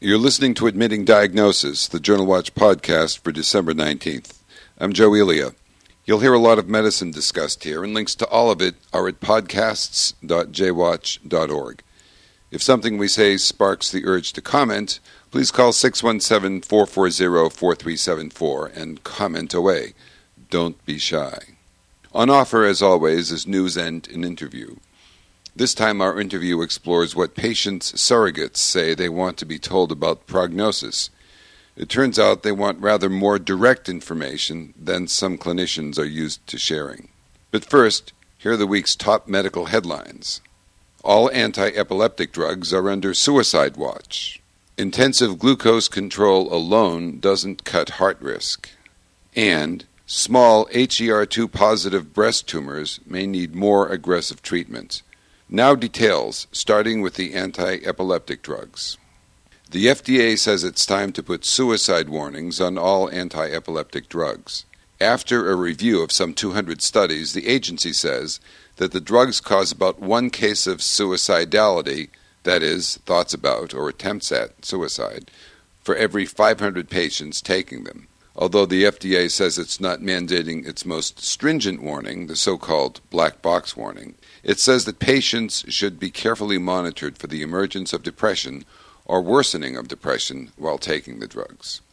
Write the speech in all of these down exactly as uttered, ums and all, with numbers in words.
You're listening to Admitting Diagnosis, the Journal Watch podcast for December nineteenth. I'm Joe Elia. You'll hear a lot of medicine discussed here, and links to all of it are at podcasts dot j watch dot org. If something we say sparks the urge to comment, please call six one seven, four four zero, four three seven four and comment away. Don't be shy. On offer, as always, is news and an interview. This time our interview explores what patients' surrogates say they want to be told about prognosis. It turns out they want rather more direct information than some clinicians are used to sharing. But first, here are the week's top medical headlines. All anti-epileptic drugs are under suicide watch. Intensive glucose control alone doesn't cut heart risk. And small H E R two positive breast tumors may need more aggressive treatment. Now details, starting with the anti-epileptic drugs. The F D A says it's time to put suicide warnings on all anti-epileptic drugs. After a review of some two hundred studies, the agency says that the drugs cause about one case of suicidality, that is, thoughts about or attempts at suicide, for every five hundred patients taking them. Although the F D A says it's not mandating its most stringent warning, the so-called black box warning, it says that patients should be carefully monitored for the emergence of depression or worsening of depression while taking the drugs.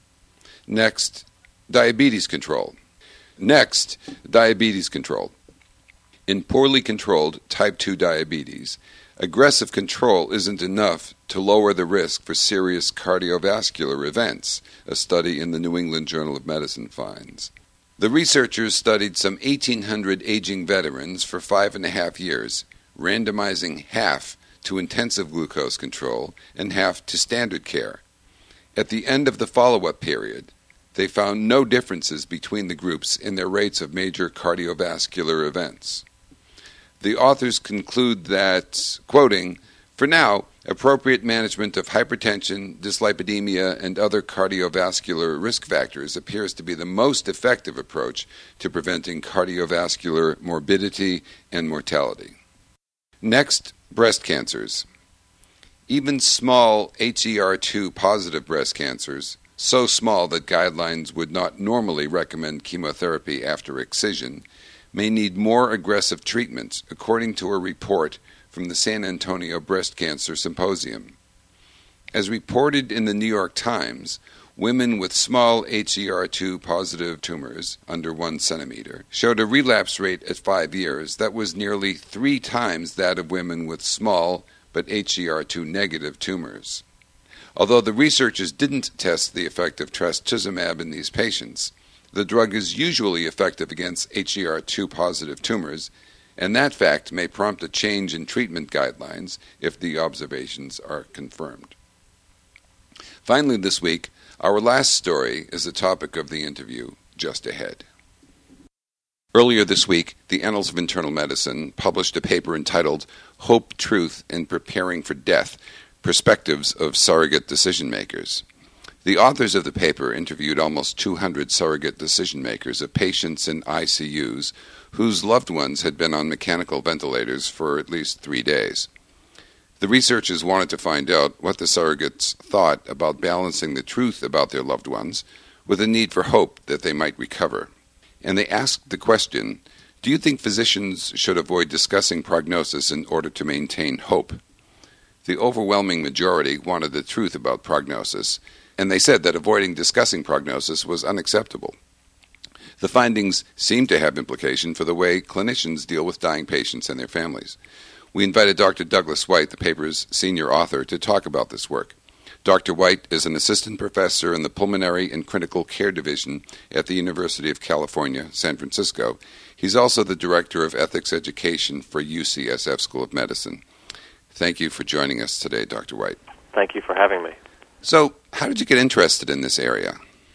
Next, diabetes control. Next, diabetes control. In poorly controlled type two diabetes, aggressive control isn't enough to lower the risk for serious cardiovascular events, a study in the New England Journal of Medicine finds. The researchers studied some eighteen hundred aging veterans for five and a half years, randomizing half to intensive glucose control and half to standard care. At the end of the follow-up period, they found no differences between the groups in their rates of major cardiovascular events. The authors conclude that, quoting, "For now, appropriate management of hypertension, dyslipidemia, and other cardiovascular risk factors appears to be the most effective approach to preventing cardiovascular morbidity and mortality." Next, breast cancers. Even small H E R two positive breast cancers, so small that guidelines would not normally recommend chemotherapy after excision, may need more aggressive treatments, according to a report from the San Antonio Breast Cancer Symposium. As reported in the New York Times, women with small H E R two positive tumors under one centimeter showed a relapse rate at five years that was nearly three times that of women with small but H E R two negative tumors. Although the researchers didn't test the effect of trastuzumab in these patients, the drug is usually effective against H E R two positive tumors, and that fact may prompt a change in treatment guidelines if the observations are confirmed. Finally this week, our last story is the topic of the interview just ahead. Earlier this week, the Annals of Internal Medicine published a paper entitled Hope, Truth, and Preparing for Death, Perspectives of Surrogate Decision Makers. The authors of the paper interviewed almost two hundred surrogate decision makers of patients in I C Us whose loved ones had been on mechanical ventilators for at least three days. The researchers wanted to find out what the surrogates thought about balancing the truth about their loved ones with a need for hope that they might recover. And they asked the question, do you think physicians should avoid discussing prognosis in order to maintain hope? The overwhelming majority wanted the truth about prognosis, and they said that avoiding discussing prognosis was unacceptable. The findings seem to have implication for the way clinicians deal with dying patients and their families. We invited Doctor Douglas White, the paper's senior author, to talk about this work. Doctor White is an assistant professor in the Pulmonary and Critical Care Division at the University of California, San Francisco. He's also the Director of Ethics Education for U C S F School of Medicine. Thank you for joining us today, Doctor White. Thank you for having me. So, how did you get interested in this area?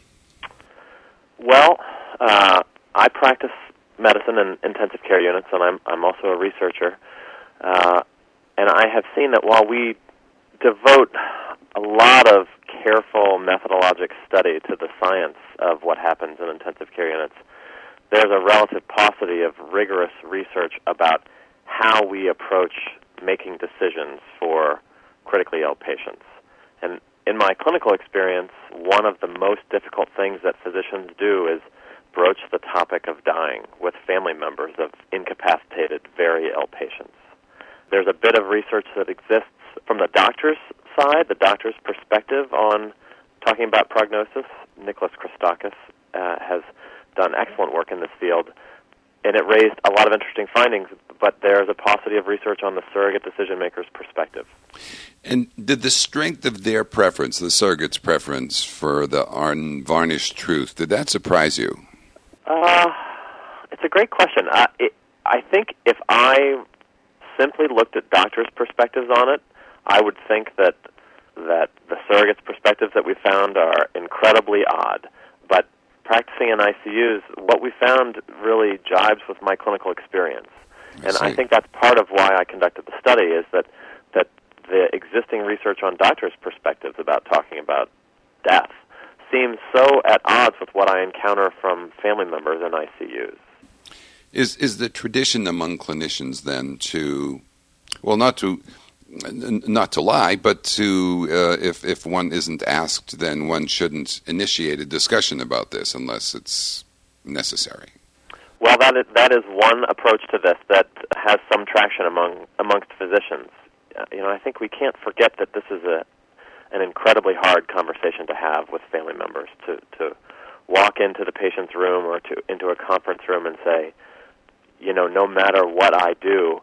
Well, uh, I practice medicine in intensive care units, and I'm I'm also a researcher. Uh, and I have seen that while we devote a lot of careful methodologic study to the science of what happens in intensive care units, there's a relative paucity of rigorous research about how we approach making decisions for critically ill patients. And in my clinical experience, one of the most difficult things that physicians do is broach the topic of dying with family members of incapacitated, very ill patients. There's a bit of research that exists from the doctor's side, the doctor's perspective on talking about prognosis. Nicholas Christakis uh, has done excellent work in this field, and it raised a lot of interesting findings, but there's a paucity of research on the surrogate decision-maker's perspective. And did the strength of their preference, the surrogate's preference for the unvarnished truth, did that surprise you? Uh, it's a great question. Uh, it, I think if I simply looked at doctors' perspectives on it, I would think that that the surrogates' perspectives that we found are incredibly odd. But practicing in I C Us, what we found really jibes with my clinical experience. And I, I think that's part of why I conducted the study, is that, that the existing research on doctors' perspectives about talking about death seems so at odds with what I encounter from family members in I C Us. Is is the tradition among clinicians then to, well, not to not to lie, but to, uh, if if one isn't asked, then one shouldn't initiate a discussion about this unless it's necessary? Well, that is, that is one approach to this that has some traction among amongst physicians. Uh, you know, I think we can't forget that this is a an incredibly hard conversation to have with family members, to, to walk into the patient's room or to into a conference room and say, you know, no matter what I do,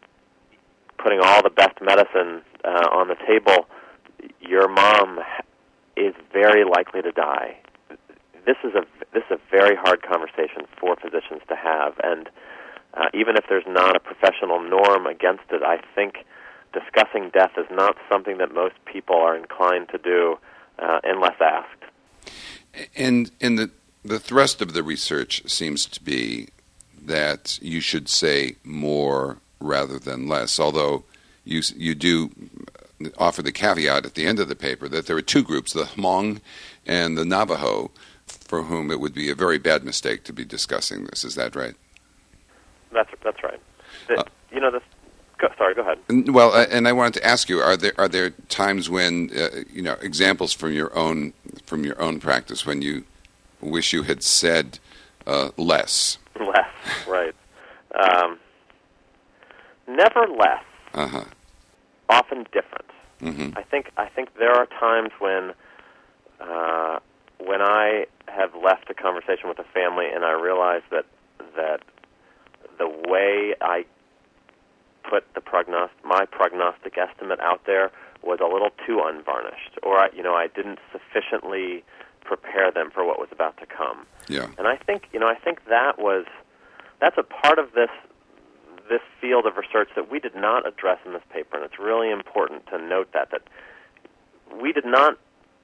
putting all the best medicine uh, on the table, your mom is very likely to die. This is a this is a very hard conversation for physicians to have, and uh, even if there's not a professional norm against it, I think discussing death is not something that most people are inclined to do uh, unless asked. And and the the thrust of the research seems to be that you should say more rather than less, although you you do offer the caveat at the end of the paper that there are two groups, the Hmong and the Navajo, for whom it would be a very bad mistake to be discussing this. Is that right? That's that's right. The, uh, you know, this. Go, sorry, go ahead. Well, uh, and I wanted to ask you: Are there are there times when uh, you know examples from your own from your own practice when you wish you had said uh, less? Less, right? Um, never less. Uh-huh. Often different. Mm-hmm. I think I think there are times when uh, when I have left a conversation with a family and I realize that that the way I put the prognost- my prognostic estimate out there was a little too unvarnished, or I, you know, I didn't sufficiently prepare them for what was about to come. Yeah. And I think, you know, I think that was that's a part of this this field of research that we did not address in this paper, and it's really important to note that that we did not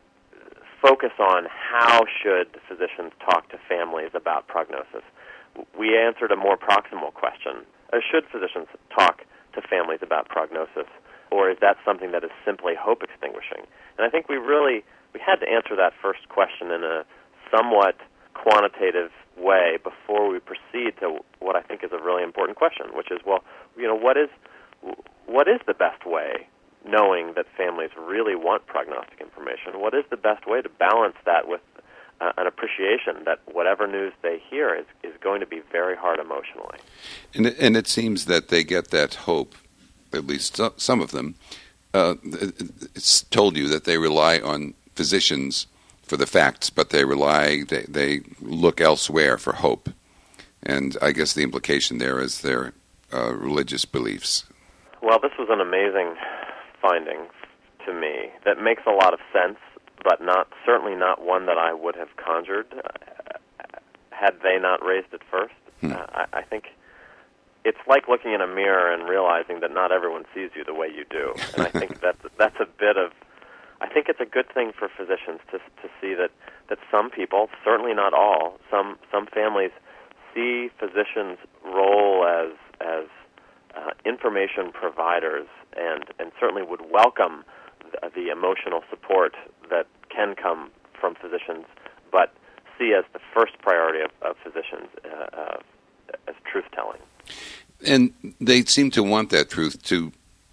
focus on how should physicians talk to families about prognosis. We answered a more proximal question: uh, should physicians talk to families about prognosis, or is that something that is simply hope extinguishing? And I think we really we had to answer that first question in a somewhat quantitative way before we proceed to what I think is a really important question, which is, well, you know, what is what is the best way, knowing that families really want prognostic information, what is the best way to balance that with uh, an appreciation that whatever news they hear is, is going to be very hard emotionally? And it, and it seems that they get that hope, at least some of them. Uh, it's told you that they rely on physicians for the facts, but they rely, they, they look elsewhere for hope. And I guess the implication there is their uh, religious beliefs. Well, this was an amazing finding to me that makes a lot of sense, but not certainly not one that I would have conjured uh, had they not raised it first. Hmm. Uh, I, I think it's like looking in a mirror and realizing that not everyone sees you the way you do. And I think that that's a bit of I think it's a good thing for physicians to to see that, that some people, certainly not all, some some families see physicians' role as as uh, information providers and, and certainly would welcome the, the emotional support that can come from physicians, but see as the first priority of, of physicians uh, uh, as truth-telling. And they seem to want that truth to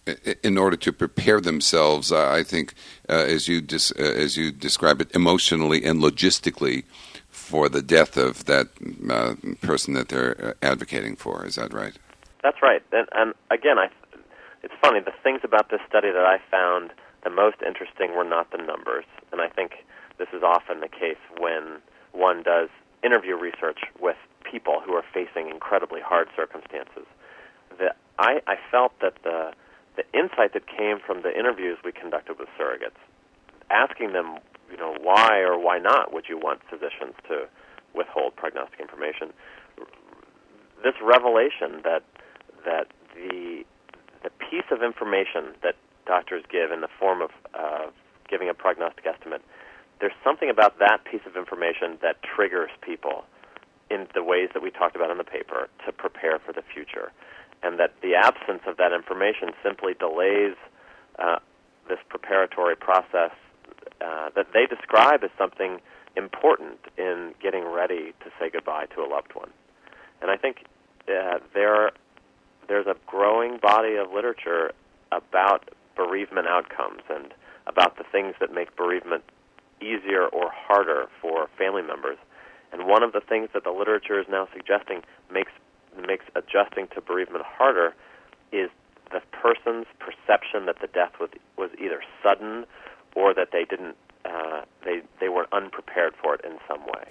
in order to prepare themselves, uh, I think, uh, as you dis- uh, as you describe it, emotionally and logistically, for the death of that uh, person that they're advocating for. Is that right? That's right. And, and again, I, it's funny. The things about this study that I found the most interesting were not the numbers, and I think this is often the case when one does interview research with people who are facing incredibly hard circumstances. The, I, I felt that the the insight that came from the interviews we conducted with surrogates, asking them, you know, why or why not would you want physicians to withhold prognostic information, this revelation that that the the piece of information that doctors give in the form of uh, giving a prognostic estimate, there's something about that piece of information that triggers people in the ways that we talked about in the paper to prepare for the future, and that the absence of that information simply delays uh, this preparatory process uh, that they describe as something important in getting ready to say goodbye to a loved one. And I think uh, there there's a growing body of literature about bereavement outcomes and about the things that make bereavement easier or harder for family members. And one of the things that the literature is now suggesting makes makes adjusting to bereavement harder is the person's perception that the death was was either sudden or that they didn't uh, they they were unprepared for it in some way.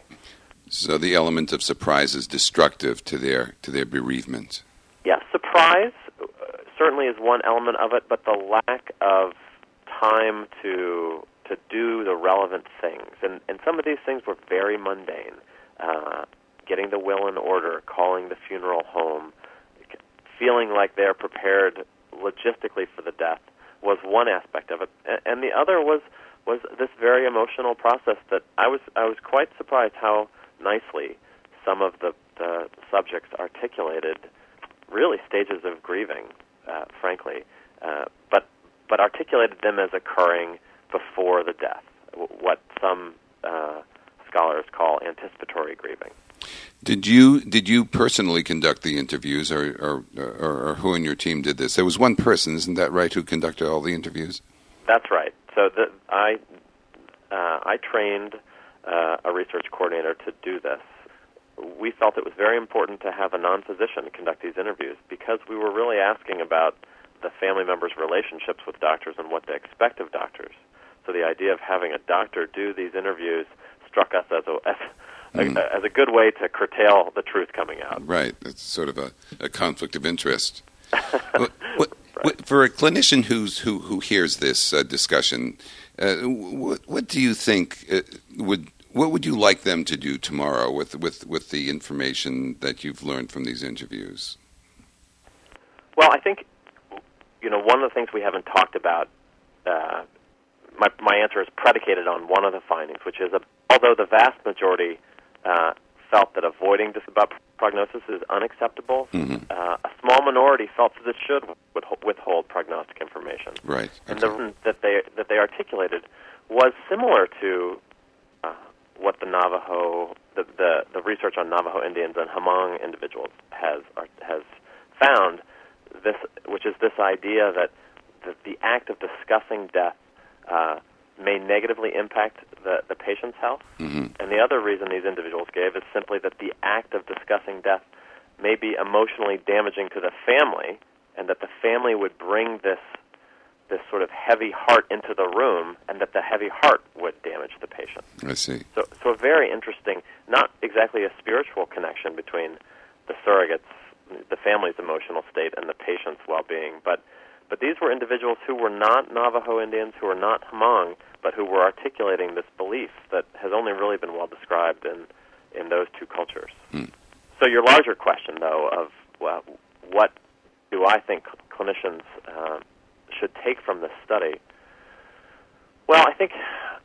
So the element of surprise is destructive to their to their bereavement. Yeah, surprise uh, certainly is one element of it, but the lack of time to to do the relevant things, and and some of these things were very mundane. Uh, getting the will in order, calling the funeral home, feeling like they're prepared logistically for the death was one aspect of it, and the other was was this very emotional process that I was I was quite surprised how nicely some of the, the subjects articulated really stages of grieving, uh, frankly, uh, but but articulated them as occurring before the death, what some uh, scholars call anticipatory grieving. Did you did you personally conduct the interviews, or or, or or who in your team did this? There was one person, isn't that right, who conducted all the interviews? That's right. So the, I uh, I trained uh, a research coordinator to do this. We felt it was very important to have a non-physician conduct these interviews because we were really asking about the family members' relationships with doctors and what they expect of doctors. So the idea of having a doctor do these interviews struck us as a as, mm. a, as a good way to curtail the truth coming out. Right. It's sort of a, a conflict of interest. what, what, what, for a clinician who's who who hears this uh, discussion, uh, what what do you think uh, would what would you like them to do tomorrow with with with the information that you've learned from these interviews? Well, I think you know one of the things we haven't talked about. Uh, My, my answer is predicated on one of the findings, which is, a, although the vast majority uh, felt that avoiding dis- about prognosis is unacceptable, mm-hmm. uh, a small minority felt that it should withhold prognostic information. Right. Okay. And the reason that they that they articulated was similar to uh, what the Navajo, the, the the research on Navajo Indians and Hmong individuals has has found. This, which is this idea that the, the act of discussing death Uh, may negatively impact the, the patient's health. Mm-hmm. And the other reason these individuals gave is simply that the act of discussing death may be emotionally damaging to the family, and that the family would bring this this sort of heavy heart into the room, and that the heavy heart would damage the patient. I see. So, so a very interesting, not exactly a spiritual connection between the surrogates, the family's emotional state, and the patient's well-being, but But these were individuals who were not Navajo Indians, who were not Hmong, but who were articulating this belief that has only really been well described in, in those two cultures. Hmm. So your larger question, though, of well, what do I think clinicians uh, should take from this study? Well, I think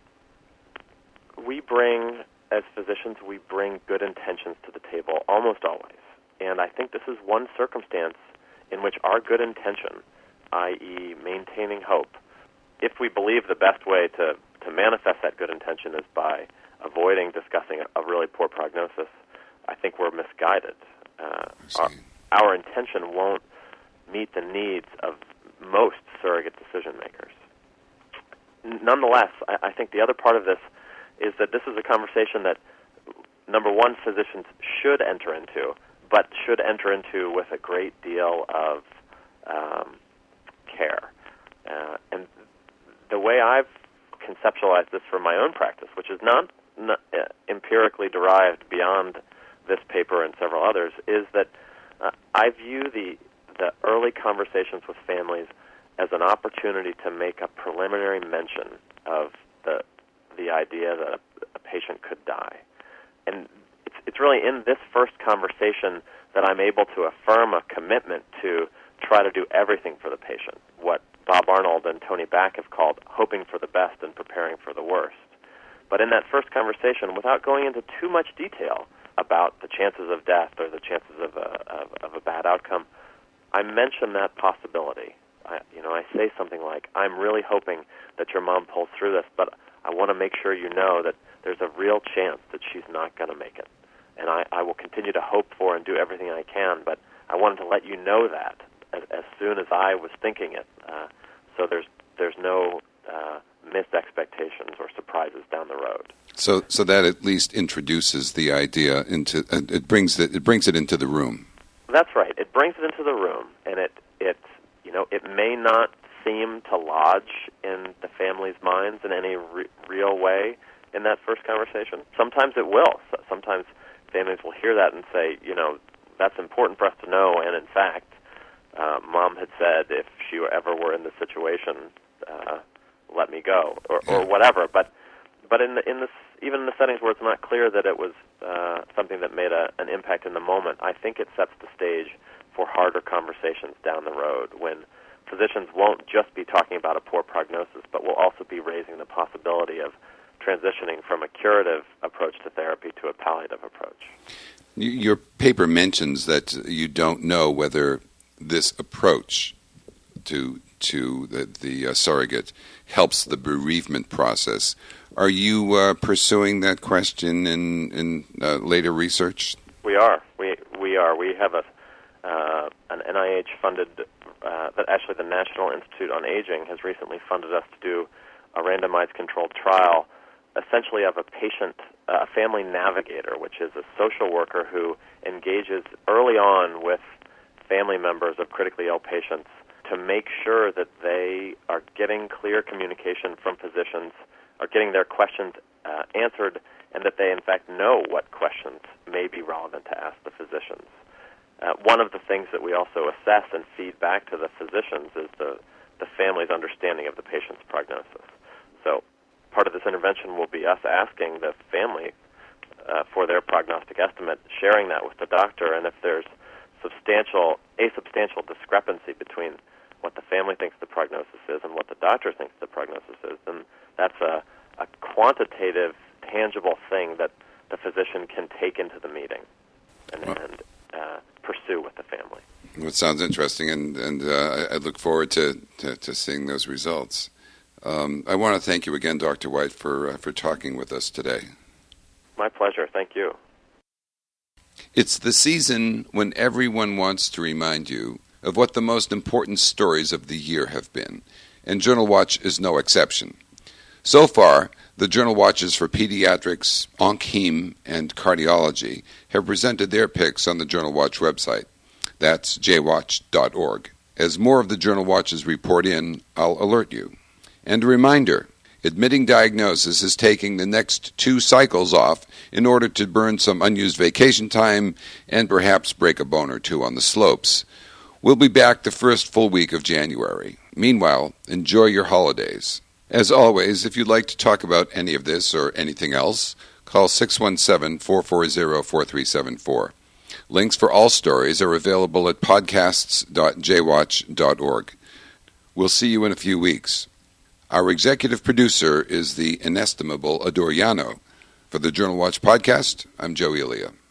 we bring, as physicians, we bring good intentions to the table almost always. And I think this is one circumstance in which our good intention, that is maintaining hope, if we believe the best way to, to manifest that good intention is by avoiding discussing a, a really poor prognosis, I think we're misguided. Uh, our, our intention won't meet the needs of most surrogate decision makers. Nonetheless, I, I think the other part of this is that this is a conversation that, number one, physicians should enter into, but should enter into with a great deal of um, care. Uh, and the way I've conceptualized this for my own practice, which is not, not uh, empirically derived beyond this paper and several others, is that uh, I view the the early conversations with families as an opportunity to make a preliminary mention of the the idea that a, a patient could die. And it's, it's really in this first conversation that I'm able to affirm a commitment to try to do everything for the patient, what Bob Arnold and Tony Back have called hoping for the best and preparing for the worst. But in that first conversation, without going into too much detail about the chances of death or the chances of a, of, of a bad outcome, I mention that possibility. I, you know, I say something like, I'm really hoping that your mom pulls through this, but I want to make sure you know that there's a real chance that she's not going to make it. And I, I will continue to hope for and do everything I can, but I wanted to let you know that as, as soon as I was thinking it, uh, so there's there's no uh, missed expectations or surprises down the road. So, so that at least introduces the idea into uh, it brings it it brings it into the room. That's right. It brings it into the room, and it it you know it may not seem to lodge in the family's minds in any re- real way in that first conversation. Sometimes it will. So sometimes families will hear that and say, you know, that's important for us to know. And in fact, uh, Mom had said if she ever were in this situation, uh, let me go, or, or whatever. But but in the, in this, even in the settings where it's not clear that it was uh, something that made a, an impact in the moment, I think it sets the stage for harder conversations down the road when physicians won't just be talking about a poor prognosis, but will also be raising the possibility of transitioning from a curative approach to therapy to a palliative approach. Your paper mentions that you don't know whether this approach to to the, the uh, surrogate helps the bereavement process. Are you uh, pursuing that question in, in uh, later research? We are. We we are. We have a uh, an N I H-funded, uh, that actually the National Institute on Aging has recently funded us to do a randomized controlled trial, essentially of a patient, uh, a family navigator, which is a social worker who engages early on with family members of critically ill patients to make sure that they are getting clear communication from physicians, are getting their questions uh, answered, and that they in fact know what questions may be relevant to ask the physicians. Uh, one of the things that we also assess and feed back to the physicians is the, the family's understanding of the patient's prognosis. So part of this intervention will be us asking the family uh, for their prognostic estimate, sharing that with the doctor, and if there's substantial, a substantial discrepancy between what the family thinks the prognosis is and what the doctor thinks the prognosis is, then that's a, a quantitative, tangible thing that the physician can take into the meeting and, well, and uh, pursue with the family. Well, it sounds interesting, and, and uh, I look forward to, to, to seeing those results. Um, I want to thank you again, Doctor White, for uh, for talking with us today. My pleasure. Thank you. It's the season when everyone wants to remind you of what the most important stories of the year have been, and Journal Watch is no exception. So far, the Journal Watches for Pediatrics, Onc-Hem, and Cardiology have presented their picks on the Journal Watch website. That's j watch dot org. As more of the Journal Watches report in, I'll alert you. And a reminder, Admitting Diagnosis is taking the next two cycles off in order to burn some unused vacation time and perhaps break a bone or two on the slopes. We'll be back the first full week of January. Meanwhile, enjoy your holidays. As always, if you'd like to talk about any of this or anything else, call six one seven, four four zero, four three seven four. Links for all stories are available at podcasts dot j watch dot org. We'll see you in a few weeks. Our executive producer is the inestimable Adoriano. For the Journal Watch podcast, I'm Joe Elia.